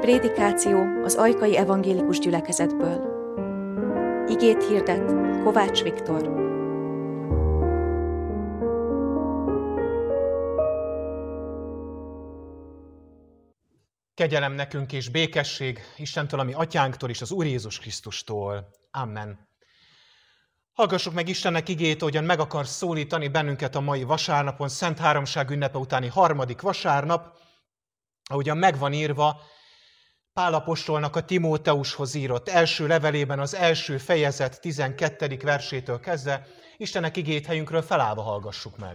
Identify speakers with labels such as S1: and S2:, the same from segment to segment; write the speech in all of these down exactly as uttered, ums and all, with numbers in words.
S1: Prédikáció az Ajkai Evangélikus Gyülekezetből. Igét hirdet Kovács Viktor.
S2: Kegyelem nekünk és békesség Istentől, ami Atyánktól és az Úr Jézus Krisztustól. Amen. Hallgassuk meg Istennek igét, ahogyan meg akar szólítani bennünket a mai vasárnapon, Szent Háromság ünnepe utáni harmadik vasárnap, ahogyan meg van írva Pál apostolnak a Timóteushoz írott első levelében az első fejezet tizenkettedik versétől kezdve. Istennek igét helyünkről felállva hallgassuk meg.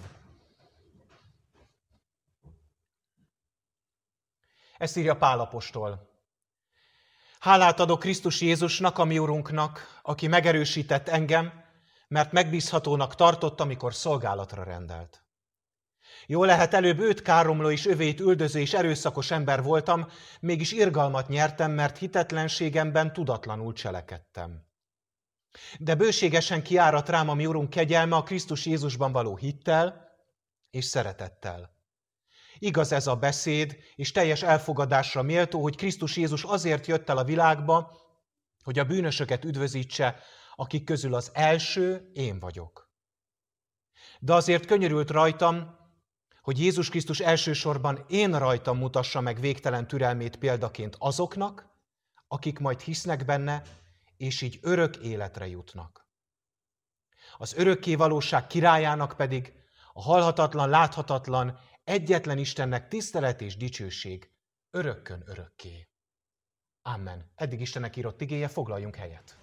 S2: Ezt írja Pál apostol. Hálát adok Krisztus Jézusnak, a mi Urunknak, aki megerősített engem, mert megbízhatónak tartott, amikor szolgálatra rendelt. Jó lehet, előbb őt káromló és övét üldöző és erőszakos ember voltam, mégis irgalmat nyertem, mert hitetlenségemben tudatlanul cselekedtem. De bőségesen kiárat rám a mi Urunk kegyelme a Krisztus Jézusban való hittel és szeretettel. Igaz ez a beszéd, és teljes elfogadásra méltó, hogy Krisztus Jézus azért jött el a világba, hogy a bűnösöket üdvözítse, akik közül az első én vagyok. De azért könyörült rajtam, hogy Jézus Krisztus elsősorban én rajtam mutassa meg végtelen türelmét példaként azoknak, akik majd hisznek benne, és így örök életre jutnak. Az örökké valóság királyának pedig a halhatatlan, láthatatlan, egyetlen Istennek tisztelet és dicsőség örökkön örökké. Amen. Eddig Istennek írott igéje, foglaljunk helyet.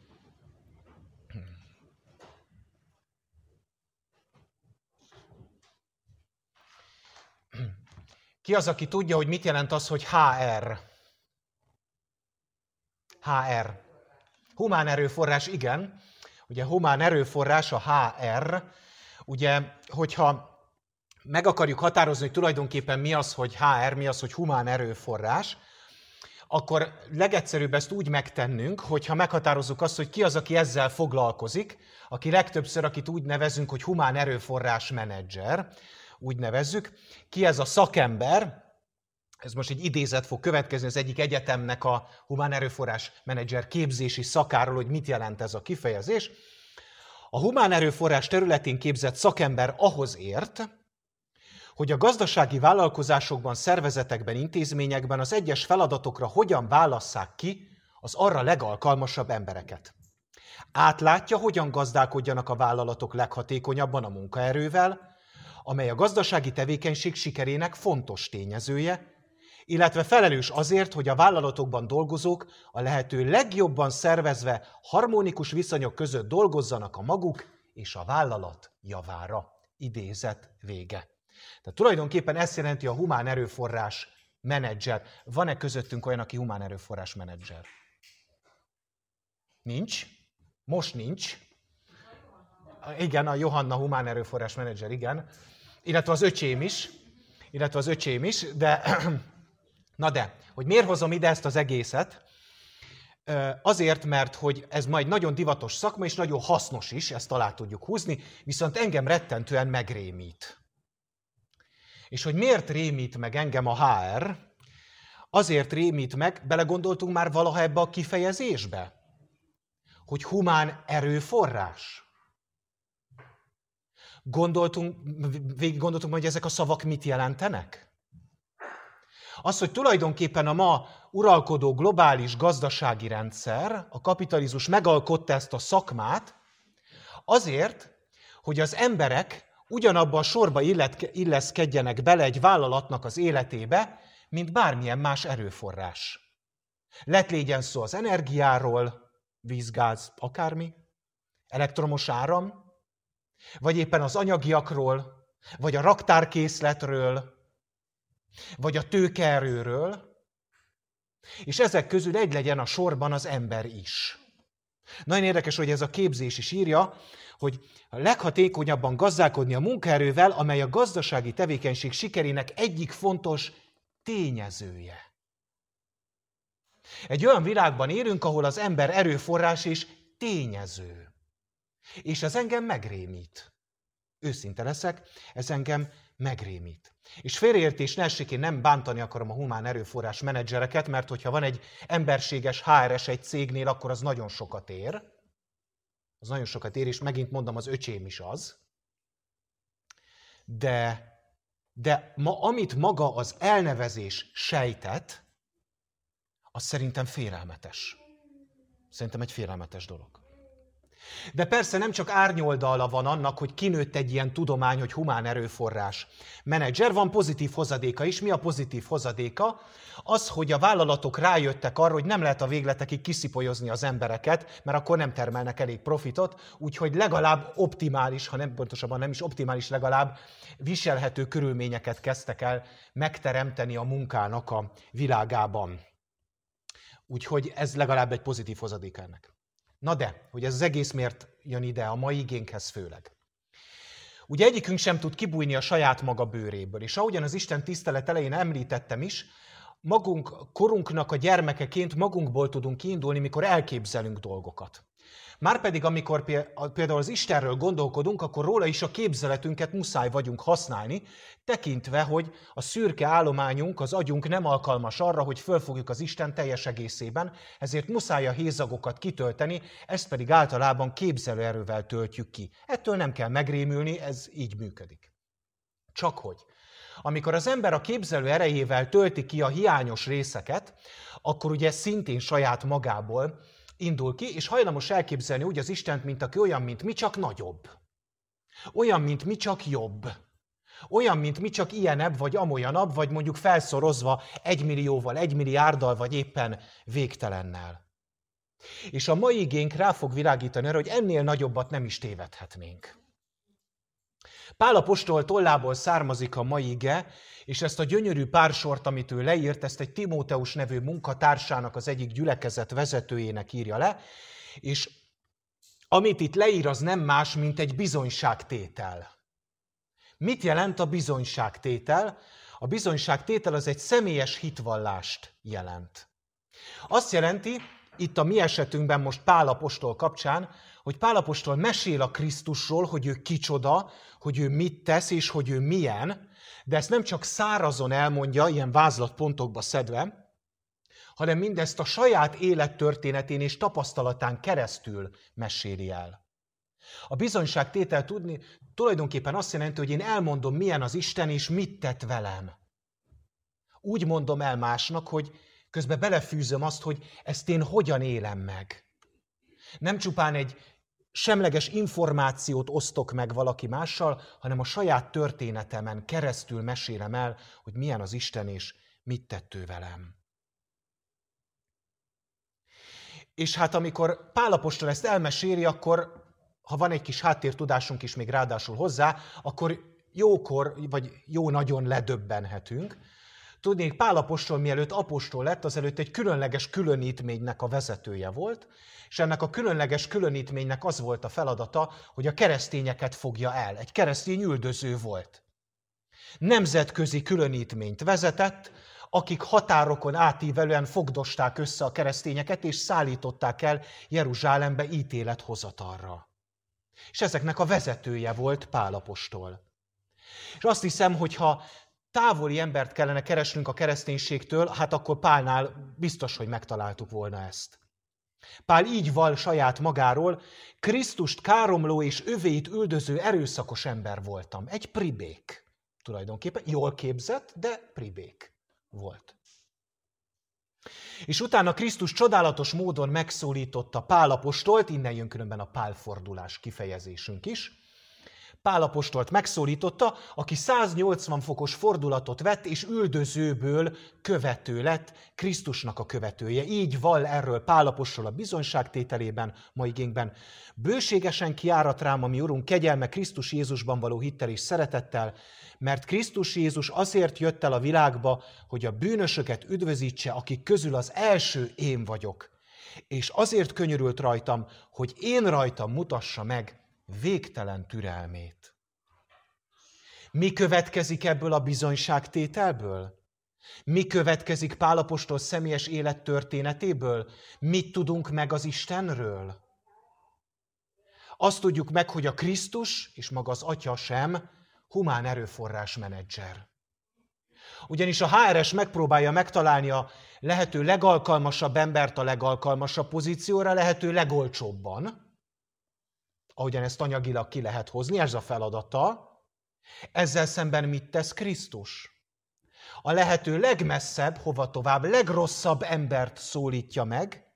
S2: Ki az, aki tudja, hogy mit jelent az, hogy há er? há er. Humán erőforrás, igen. Ugye humán erőforrás a há er. Ugye, hogyha meg akarjuk határozni, hogy tulajdonképpen mi az, hogy há er, mi az, hogy humán erőforrás, akkor legegyszerűbb ezt úgy megtennünk, hogyha meghatározzuk azt, hogy ki az, aki ezzel foglalkozik, aki legtöbbször, akit úgy nevezünk, hogy humán erőforrás menedzser, úgy nevezzük. Ki ez a szakember? Ez most egy idézet fog következni az egyik egyetemnek a humán erőforrás menedzser képzési szakáról, hogy mit jelent ez a kifejezés. A humán erőforrás területén képzett szakember ahhoz ért, hogy a gazdasági vállalkozásokban, szervezetekben, intézményekben az egyes feladatokra hogyan válasszák ki az arra legalkalmasabb embereket. Átlátja, hogyan gazdálkodjanak a vállalatok leghatékonyabban a munkaerővel, amely a gazdasági tevékenység sikerének fontos tényezője, illetve felelős azért, hogy a vállalatokban dolgozók a lehető legjobban szervezve harmonikus viszonyok között dolgozzanak a maguk és a vállalat javára. Idézet vége. Tehát tulajdonképpen ezt jelenti a humán erőforrás menedzser. Van-e közöttünk olyan, aki humán erőforrás menedzser? Nincs. Most nincs. Igen, a Johanna humán erőforrás menedzser, igen. Illetve az öcsém is. Illetve az öcsém is, de... Na de, hogy miért hozom ide ezt az egészet? Azért, mert hogy ez majd nagyon divatos szakma, és nagyon hasznos is, ezt alá tudjuk húzni, viszont engem rettentően megrémít. És hogy miért rémít meg engem a há er? Azért rémít meg, belegondoltunk már valaha ebbe a kifejezésbe? Hogy humán erőforrás. Gondoltunk, végig gondoltunk, hogy ezek a szavak mit jelentenek? Az, hogy tulajdonképpen a ma uralkodó globális gazdasági rendszer, a kapitalizmus megalkotta ezt a szakmát, azért, hogy az emberek ugyanabban a sorba illeszkedjenek bele egy vállalatnak az életébe, mint bármilyen más erőforrás. Lett légyen szó az energiáról, víz-gáz, akármi, elektromos áram, vagy éppen az anyagiakról, vagy a raktárkészletről, vagy a tőkeerőről, és ezek közül egy legyen a sorban az ember is. Nagyon érdekes, hogy ez a képzés is írja, hogy a leghatékonyabban gazdálkodni a munkaerővel, amely a gazdasági tevékenység sikerének egyik fontos tényezője. Egy olyan világban élünk, ahol az ember erőforrás és tényező. És ez engem megrémít. Őszinte leszek, ez engem megrémít. És félreértés ne essék, én nem bántani akarom a humán erőforrás menedzsereket, mert hogyha van egy emberséges há er es egy cégnél, akkor az nagyon sokat ér. Az nagyon sokat ér, és megint mondom, az öcsém is az. De, de ma, amit maga az elnevezés sejtett, az szerintem félelmetes. Szerintem egy félelmetes dolog. De persze nem csak árnyoldala van annak, hogy kinőtt egy ilyen tudomány, hogy humán erőforrás menedzser, van pozitív hozadéka is. Mi a pozitív hozadéka? Az, hogy a vállalatok rájöttek arra, hogy nem lehet a végletekig kiszipolyozni az embereket, mert akkor nem termelnek elég profitot, úgyhogy legalább optimális, ha nem pontosabban nem is optimális, legalább viselhető körülményeket kezdtek el megteremteni a munkának a világában. Úgyhogy ez legalább egy pozitív hozadéka ennek. Na de, hogy ez az egész miért jön ide a mai igénkhez főleg. Ugye egyikünk sem tud kibújni a saját maga bőréből, és ahogyan az Isten tisztelet elején említettem is, magunk, korunknak a gyermekeként magunkból tudunk kiindulni, mikor elképzelünk dolgokat. Márpedig amikor például az Istenről gondolkodunk, akkor róla is a képzeletünket muszáj vagyunk használni, tekintve, hogy a szürke állományunk, az agyunk nem alkalmas arra, hogy fölfogjuk az Isten teljes egészében, ezért muszáj a hézagokat kitölteni, ezt pedig általában képzelőerővel töltjük ki. Ettől nem kell megrémülni, ez így működik. Csakhogy, amikor az ember a képzelő erejével tölti ki a hiányos részeket, akkor ugye szintén saját magából indul ki, és hajlamos elképzelni úgy az Istent, mint aki olyan, mint mi, csak nagyobb. Olyan, mint mi, csak jobb. Olyan, mint mi, csak ilyenebb, vagy amolyanabb, vagy mondjuk felszorozva egymillióval, egymilliárddal, vagy éppen végtelennel. És a mai igénk rá fog világítani arra, hogy ennél nagyobbat nem is tévedhetnénk. Pál apostol tollából származik a mai ige, és ezt a gyönyörű pársort, amit ő leírt, ezt egy Timóteus nevű munkatársának, az egyik gyülekezet vezetőjének írja le, és amit itt leír, az nem más, mint egy bizonyságtétel. Mit jelent a bizonyságtétel? A bizonyságtétel az egy személyes hitvallást jelent. Azt jelenti, itt a mi esetünkben most Pál apostol kapcsán, hogy Pál apostol mesél a Krisztusról, hogy ő kicsoda, hogy ő mit tesz és hogy ő milyen, de ezt nem csak szárazon elmondja, ilyen vázlatpontokba szedve, hanem mindezt a saját élettörténetén és tapasztalatán keresztül meséli el. A bizonyságtétel tudni tulajdonképpen azt jelenti, hogy én elmondom, milyen az Isten és mit tett velem. Úgy mondom el másnak, hogy közben belefűzöm azt, hogy ezt én hogyan élem meg. Nem csupán egy semleges információt osztok meg valaki mással, hanem a saját történetemen keresztül mesélem el, hogy milyen az Isten és mit tett ő velem. És hát amikor Pál apostol ezt elmeséli, akkor, ha van egy kis háttértudásunk is még ráadásul hozzá, akkor jókor, vagy jó nagyon ledöbbenhetünk. Tudnék, Pál apostol mielőtt apostol lett, azelőtt egy különleges különítménynek a vezetője volt, és ennek a különleges különítménynek az volt a feladata, hogy a keresztényeket fogja el. Egy keresztény üldöző volt. Nemzetközi különítményt vezetett, akik határokon átívelően fogdosták össze a keresztényeket, és szállították el Jeruzsálembe ítélethozatalra. És ezeknek a vezetője volt Pál apostol. És azt hiszem, hogyha távoli embert kellene keresnünk a kereszténységtől, hát akkor Pálnál biztos, hogy megtaláltuk volna ezt. Pál így val saját magáról, Krisztust káromló és övéit üldöző erőszakos ember voltam. Egy pribék. Tulajdonképpen jól képzett, de pribék volt. És utána Krisztus csodálatos módon megszólította Pál apostolt, innen jön különben a pálfordulás kifejezésünk is, Pál apostolt megszólította, aki száznyolcvan fokos fordulatot vett, és üldözőből követő lett, Krisztusnak a követője. Így vall erről Pál apostol a bizonyságtételében, ma igénkben. Bőségesen kiárat rám a mi Urunk kegyelme Krisztus Jézusban való hittel és szeretettel, mert Krisztus Jézus azért jött el a világba, hogy a bűnösöket üdvözítse, akik közül az első én vagyok. És azért könyörült rajtam, hogy én rajtam mutassa meg végtelen türelmét. Mi következik ebből a bizonyságtételből? Mi következik Pál apostol személyes élettörténetéből? Mit tudunk meg az Istenről? Azt tudjuk meg, hogy a Krisztus és maga az Atya sem humán erőforrás menedzser. Ugyanis a há er es megpróbálja megtalálni a lehető legalkalmasabb embert a legalkalmasabb pozícióra, lehető legolcsóbban, ahogyan ezt anyagilag ki lehet hozni, ez a feladata. Ezzel szemben mit tesz Krisztus? A lehető legmesszebb, hova tovább, legrosszabb embert szólítja meg,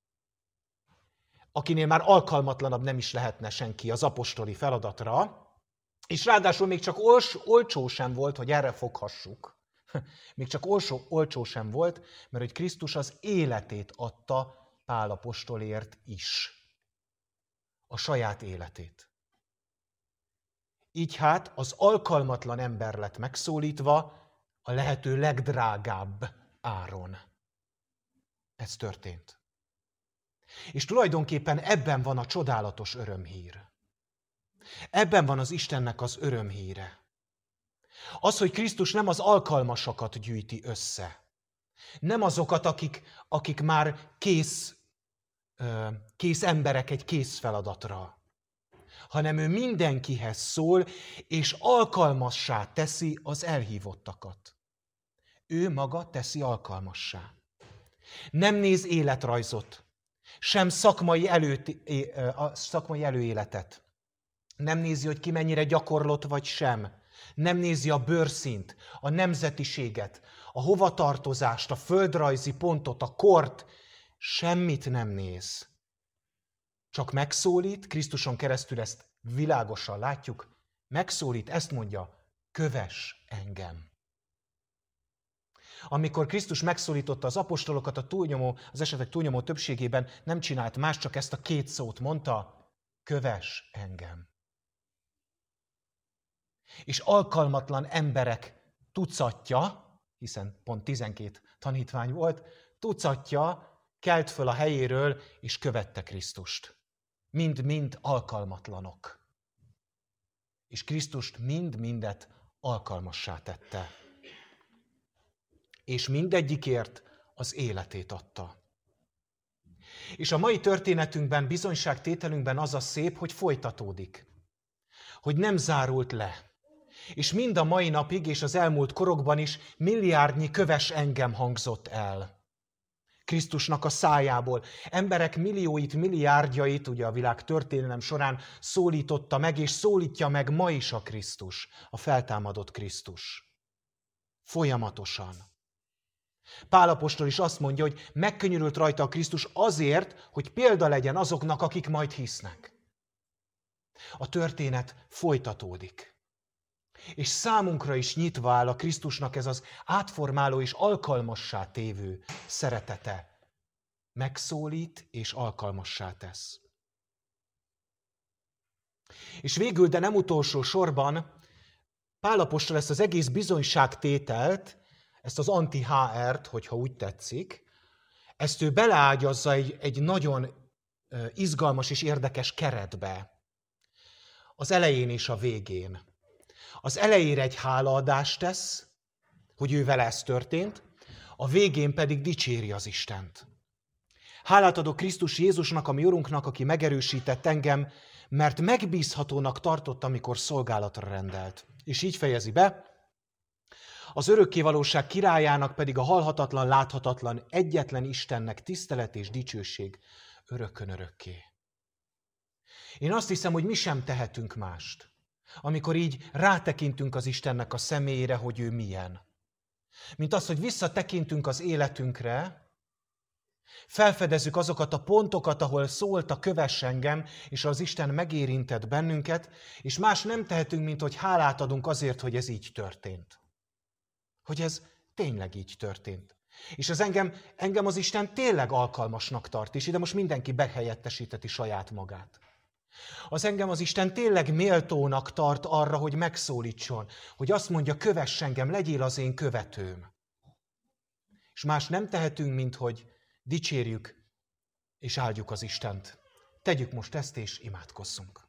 S2: akinél már alkalmatlanabb nem is lehetne senki az apostoli feladatra, és ráadásul még csak ols, olcsó sem volt, hogy erre foghassuk. Még csak olcsó, olcsó sem volt, mert hogy Krisztus az életét adta Pál apostolért is. A saját életét. Így hát az alkalmatlan ember lett megszólítva a lehető legdrágább áron. Ez történt. És tulajdonképpen ebben van a csodálatos örömhír. Ebben van az Istennek az örömhíre. Az, hogy Krisztus nem az alkalmasakat gyűjti össze. Nem azokat, akik, akik már kész, kész emberek egy kész feladatra. Hanem ő mindenkihez szól, és alkalmassá teszi az elhívottakat. Ő maga teszi alkalmassá. Nem néz életrajzot, sem szakmai, előt, szakmai előéletet. Nem nézi, hogy ki mennyire gyakorlott vagy sem. Nem nézi a bőrszínt, a nemzetiséget, a hovatartozást, a földrajzi pontot, a kort. Semmit nem néz. Csak megszólít, Krisztuson keresztül ezt világosan látjuk, megszólít, ezt mondja, kövess engem. Amikor Krisztus megszólította az apostolokat, a túlnyomó, az esetek túlnyomó többségében nem csinált más, csak ezt a két szót mondta, kövess engem. És alkalmatlan emberek tucatja, hiszen pont tizenkét tanítvány volt, tucatja kelt föl a helyéről, és követte Krisztust. Mind-mind alkalmatlanok. És Krisztust mind-mindet alkalmassá tette. És mindegyikért az életét adta. És a mai történetünkben, bizonyságtételünkben az a szép, hogy folytatódik. Hogy nem zárult le. És mind a mai napig és az elmúlt korokban is milliárdnyi kövess engem hangzott el. Krisztusnak a szájából. Emberek millióit, milliárdjait, ugye a világ történelem során szólította meg, és szólítja meg ma is a Krisztus, a feltámadott Krisztus. Folyamatosan. Pál apostol is azt mondja, hogy megkönyörült rajta a Krisztus azért, hogy példa legyen azoknak, akik majd hisznek. A történet folytatódik. És számunkra is nyitva áll a Krisztusnak ez az átformáló és alkalmassá tévő szeretete. Megszólít és alkalmassá tesz. És végül, de nem utolsó sorban, Pál apostol ezt az egész bizonyságtételt, ezt az anti-há ert, hogyha úgy tetszik, ezt ő beleágyazza egy, egy nagyon izgalmas és érdekes keretbe. Az elején és a végén. Az elejére egy hálaadást tesz, hogy ő vele ez történt, a végén pedig dicséri az Istent. Hálát adok Krisztus Jézusnak, a mi Urunknak, aki megerősített engem, mert megbízhatónak tartott, amikor szolgálatra rendelt. És így fejezi be, az örökkévalóság királyának pedig a halhatatlan, láthatatlan, egyetlen Istennek tisztelet és dicsőség örökkön örökké. Én azt hiszem, hogy mi sem tehetünk mást, amikor így rátekintünk az Istennek a személyére, hogy ő milyen. Mint az, hogy visszatekintünk az életünkre, felfedezzük azokat a pontokat, ahol szólt a kövess engem, és az Isten megérintett bennünket, és más nem tehetünk, mint hogy hálát adunk azért, hogy ez így történt. Hogy ez tényleg így történt. És az engem, engem az Isten tényleg alkalmasnak tart, és ide most mindenki behelyettesíteti saját magát. Az engem az Isten tényleg méltónak tart arra, hogy megszólítson, hogy azt mondja, kövess engem, legyél az én követőm. És más nem tehetünk, mint hogy dicsérjük és áldjuk az Istent. Tegyük most ezt, és imádkozzunk.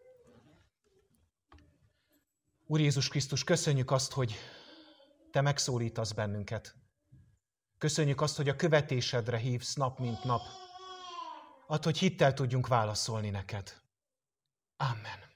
S2: Úr Jézus Krisztus, köszönjük azt, hogy Te megszólítasz bennünket. Köszönjük azt, hogy a követésedre hívsz nap, mint nap. Add, hogy hittel tudjunk válaszolni neked. Amen.